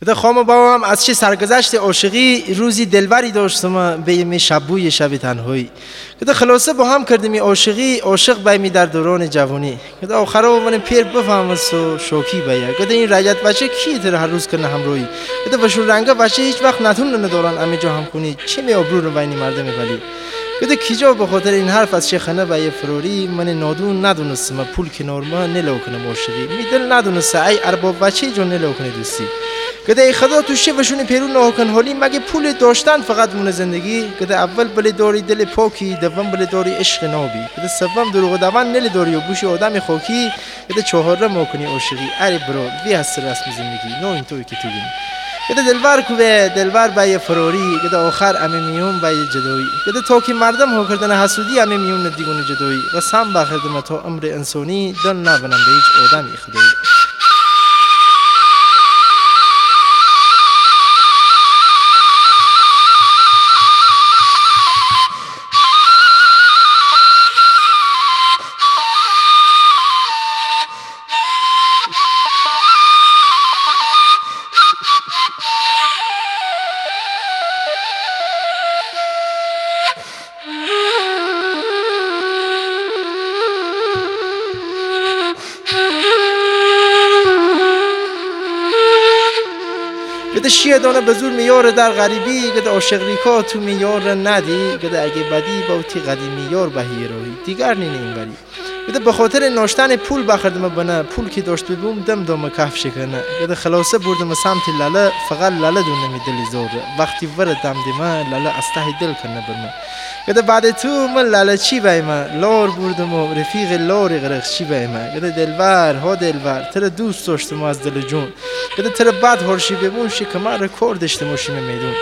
کده خام بابام از چه سرگذشت عاشقی روزی دلبری داشتم به می شبوی شب تنهایی. کده خلاصه با هم کردیم عاشقی، عاشق بایمی در دوران جوانی. کده آخر من پیر بفهم سو شوکی باید. کده این رایت بچه کی تر هر روز کنه همراهی. کده وشور رنگا بچه هیچ وقت نتونه ندارن امی جا هم کنی. چه می آبرو رو بینی مردم ولی. کده کیجا به خاطر این حرف از شیخانه بای فراری من نادون ندونستم پول کنار ما نلو کنم عاشقی. میدل ندونسته ای ارباب بچه جون نلو کنه دوستی. کده ای خدا تو شیفشون پیرو ناکن حالی مگه پول داشتن فقط مون زندگی. کده اول بله داری دل پاکی، دوم بله داری عشق نابی، کده سوم دروغ دوان نل داری و گوش آدم خاکی، کده چهارم ماکنی عاشقی. اری برو وی هست رسم زندگی نه این توی که تو بینی. کده دلبر کوه دلبر بای فراری، کده آخر امی میون بای جدایی. کده تا که مردم ها کردن حسودی امی میون دیگون جدایی. قسم بخردم تا عمر انسانی دل نبنم به هیچ آدمی خدایی. کده شیه دانه به زور میار در غریبی، کده عاشق ریکا تو میار ندی، کده اگه بدی باوتی قدیمی یار بهی روی دیگر نینه این بری. کده به خاطر ناشتن پول بخردم بنا پول که داشت ببوم دم دام کف شکنه. کده خلاصه بردم سمت لاله فقط لاله دونه می دلی زوره وقتی ورد دم دیمه لاله استه دل کنه برمه. کده بعد تو من لاله چی بایمه لار بردم و رفیق لار غرق چی بایمه. کده دلبر ها دلبر تر دوست داشتم از دل جون. کده تر بعد هرشی ببون شی کمر رکورد داشتم وشیم میدون.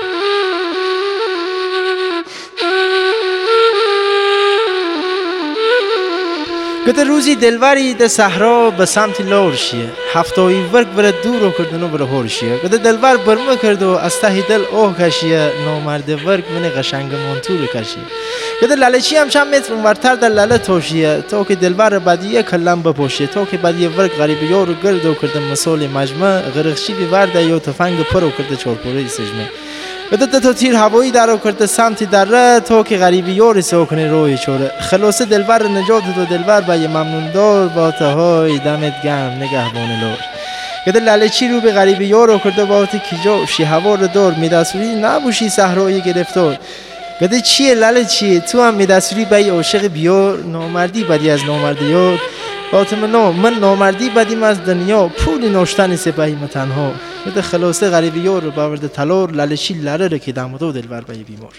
کده روزی دلوری ده صحرا به سمت لور شیه هفتایی ورگ بره دور و کردنو بره هورشیه. کده دلور برمه کرد و از ته دل اوه کشیه نامرد ورگ من قشنگ منطور کشیه. کده لاله چی هم چند متر اونورتر در لاله توشیه تا که دلور بدیه کلم بپوشیه تا که بدیه ورگ غریبی یارو گرد و کرده مسال مجمع غرقشی بیورده یا تفنگ پرو کرده چارپوره سجمه. کده تا تیر هوایی درو کرده سمت دره تا که غریبی یاری سوکنه روی چوره. خلاصه دلبر نجات دو دلبر با یه ممنون دار با تهای دمت گم نگهبان لور. کده لاله چی رو به غریبی یارو کرده با تی کیجا شی هوا رو دار میدسوری نبوشی صحرای گرفتار. کده چیه لاله چیه تو هم میدسوری با یه عاشق بیار نامردی بدی از نامردی یار. فاطمه من نامردی بدیم از دنیا پول ناشتن سپاهیم تنها. کده خلاصه غریبی یار رو باورده تلار لاله چی لره رو که دمدو دلبر بای بیمار.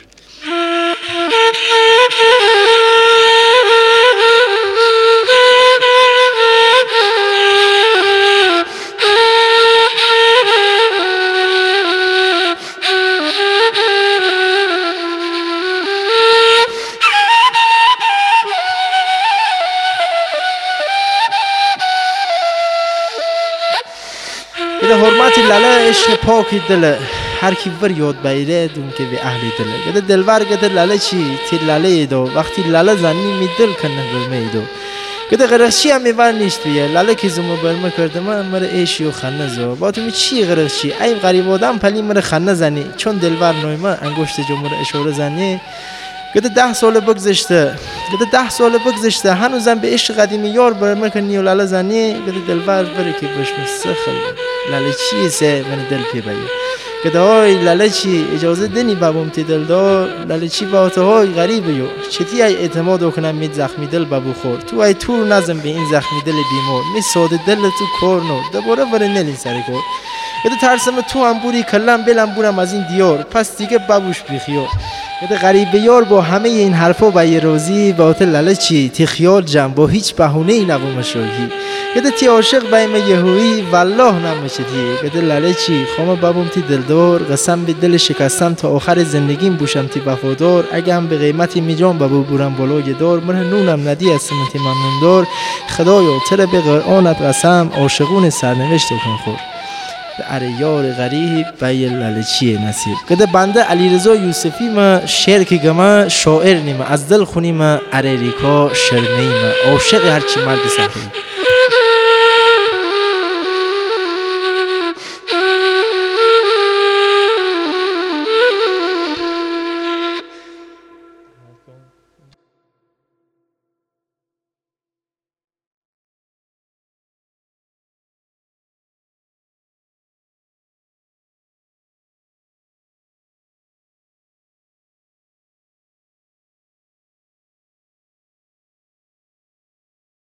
کده حرمت لاله عشق پاکی دله هر کی ور یاد بایره دون که به اهلی دله. کده دلبر کده لاله چی تیر لاله دو وقتی لاله زنی می دل کنه برمی دو. کده غرقشی هم میور نیست بیه لاله که زمو برمه کرده من مره ایشی و خنه زو با تو می چی غرقشی ای غریب آدم پلی مره خنه زنی چون دلبر نویمه انگشت جمهور اشاره زنی. کده 10 سال بگذشته کده 10 سال بگذشته هنوزم به عشق قدیمی یار برمه کنی و لاله زنی. کده دلبر بره که بشم سخل لاله چی سه من دل پی بایی. کده های لاله چی اجازه دنی بابم تی دل دار لاله چی با تو های غریبه یو چتی ای اعتماد کنم می زخمی دل بابو خور تو ای تور نزم به این زخمی دل بیمار می ساده دل تو کورنو دوباره وره نلی سر کور. کده ترسم تو هم بوری کلم بلم بورم از این دیار پس دیگه بابوش بیخیار. کده غریبه یار با همه این حرفا با یه روزی با تو لاله چی تی خیال جمع با هیچ بهونه ای نبو مشاهی. کده تی عاشق بایم یهویی والله نمیشدی. کده لاله چی خام بابم تی دلدار قسم به دل شکستم تا آخر زندگیم بوشم تی وفادار اگه هم به قیمتی میجام بابو بورم بالای دار من نونم ندی از سمتی ممنون دار خدایا تره به قرآنت قسم عاشقون سرنوشت کن خور. اره یار غریب بای لاله چیه نصیب. کده بنده علیرضا یوسفی ما شعر که گما شاعر نیمه از دل خونی ما اره ریکا شرمی ما عاشق هرچی مرد صحیح.